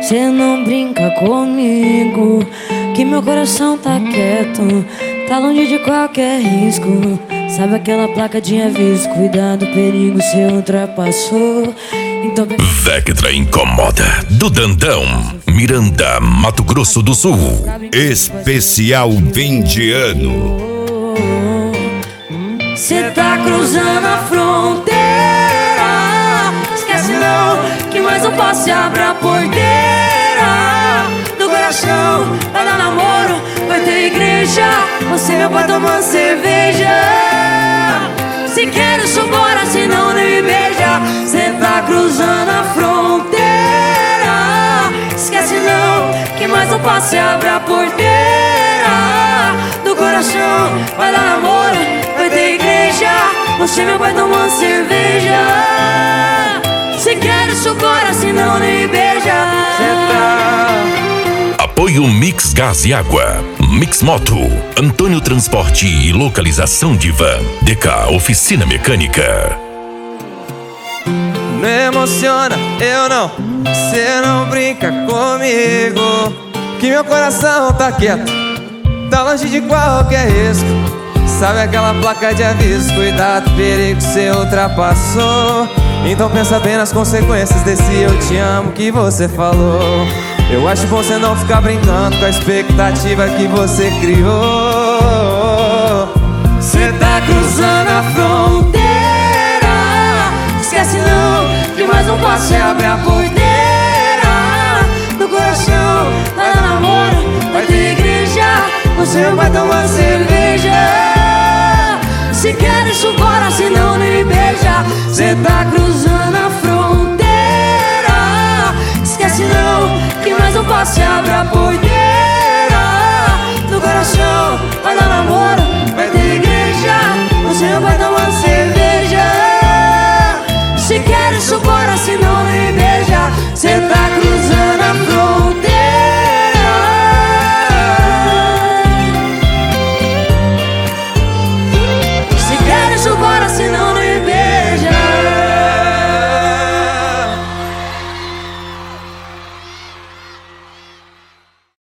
Cê não brinca comigo, que meu coração tá quieto, tá longe de qualquer risco. Sabe aquela placa de aviso, cuidado, perigo, cê ultrapassou. Então Vectra incomoda, do Dandão, Miranda, Mato Grosso do Sul. Especial fim de ano. cê tá cruzando a fronteira, esquece não, que mais um passo e abre a porteira do coração. Vai dar namoro, vai ter igreja, você meu pai tomando cerveja. Se quer isso bora, senão nem me beija. Cê tá cruzando a fronteira, esquece não, que mais um passo e abre a porteira do coração. Vai dar namoro, vai ter igreja, você meu pai tomando cerveja. Se quer isso bora, senão nem me beija. Cê tá... Apoio Mix Gás e Água, Mix Moto, Antônio Transporte e Localização de Van, DK Oficina Mecânica. Não emociona, eu não, cê não brinca comigo, que meu coração tá quieto, tá longe de qualquer risco. Sabe aquela placa de aviso, cuidado, perigo, cê ultrapassou. Então pensa bem nas consequências desse eu te amo que você falou. Eu acho bom você não ficar brincando com a expectativa que você criou. Cê tá cruzando a fronteira, esquece não, que mais um passo e abre a porteira do coração. Vai dar namoro, vai ter igreja, você vai tomar cerveja. Se quer isso bora, senão nem me beija. Cê tá cruzando a fronteira, esquece não, que mais um passo e abre a porteira do coração. Vai dar namoro, vai ter igreja, você vai tomar cerveja. Se quer isso bora, senão nem me beija. Cê tá